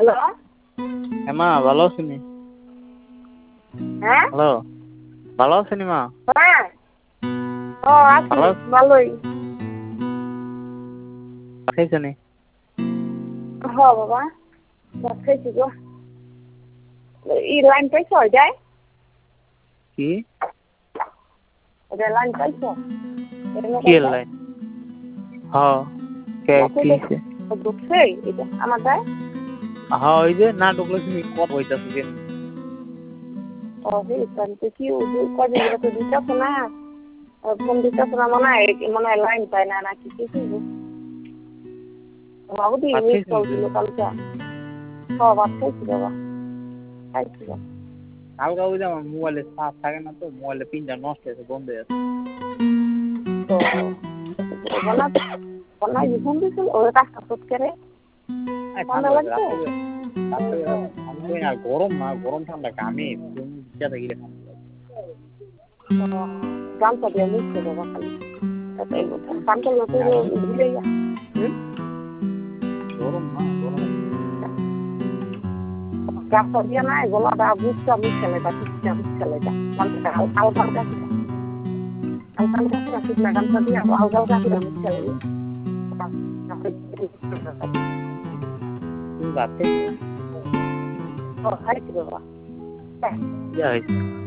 Hello. মা ভালো আছেনি? হ্যাঁ হ্যালো, ভালো আছেনি মা? হ্যাঁ ও আছি ভালো ভালোই। খাইছনি? হ বাবা ভাত খাইছি গো। ই লাইন পাইছো যায় কি এটা লাইন পাইছো কি লাইন? হ্যাঁ কে কি হইছে? ঢুকছে এটা আমার দেয়। হ্যাঁ ওই যে না ঢুকলে তুমি কত হইতাছে যে ও তো কি কদিন ধরে তো দিতেছো না ফোন দিতেছো না মনে হয় লাইন পায় না নাকি কিছু বাবু দিয়ে ভাত মিস খাইছনি কল তুই? দিল কালকে ভাত খাইছি বাবা খাইছি বাবা। কালকে ওই যে আমার মোবাইলে চার্জ থাকে না তো মোবাইলে পিনটা নষ্ট হয়েছে বন্ধ হয়ে আছে। তো বনা বনা ফোন দিছিল ওর কাজটা করতে করে ঠান্ডা লাগছে। আমি কই না গরম না গরম ঠান্ডা কামে তুমি যেটা গিয়ে গামছা দিয়ে মুছছে বাবা খালি তাই পান্তা লোকে ঘুরে যা। গরম না গরম গামছা দিয়ে না গলাটা বুঝটা মুছছে লেগা ঠিকটা মুছছে লেগা গামছাটা হালকা হালকা করে হালকা হালকা করে শুকনা গামছা দিয়ে হালকা হালকা করে মুছছে লেগে তুমি ভাত খাইছো? খাইছি বাবা। কি হয়েছে?